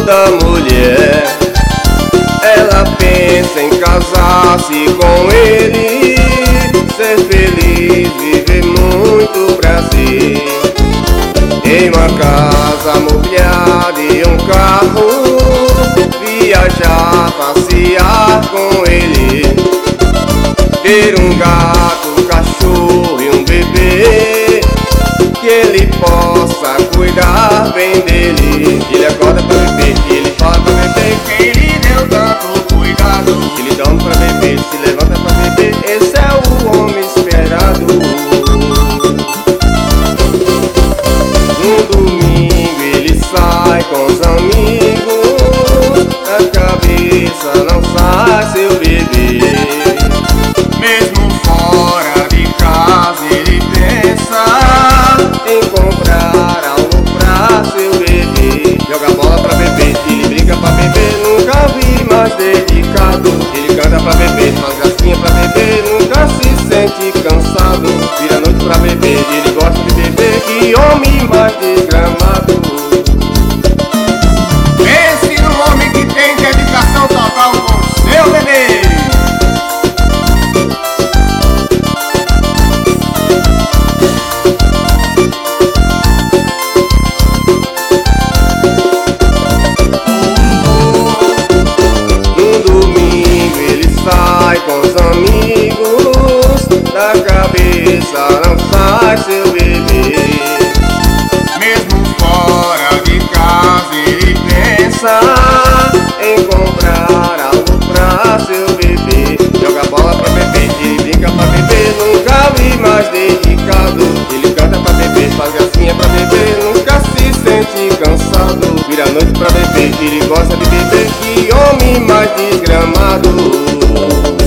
toda mulher, ela pensa em casar-se com ele, ser feliz, viver muito prazer, em uma casa mobiliada e um carro, viajar, passear com ele, ter um gato, cachorro e um bebê, que ele possa cuidar bem dele. Ele acorda pra beber, ele fala pra beber, que ele deu tanto cuidado, que ele dorme pra beber, se levanta pra beber, esse é o homem esperado. No domingo ele sai com os amigos, a cabeça não sai seu bebê. Mesmo fora de casa ele pensa em comprar algo pra seu bebê. Joga bola pra beber, ele brinca pra beber, nunca vi mais dedicado. Ele canta pra beber, faz gracinha pra beber, nunca se sente cansado. Vira a noite pra beber, ele gosta de beber, que homem mais desgramado. Pense no homem que tem dedicação total com seu bebê. Sai com os amigos, da cabeça não sai seu bebê. Mesmo fora de casa ele Pensa em comprar algo pra seu bebê. Joga bola pra beber, ele brinca pra beber, nunca vi mais dedicado. Ele canta pra beber, faz gracinha pra beber, nunca se sente cansado. Vira a noite pra beber, ele gosta de beber, que homem mais desgramado.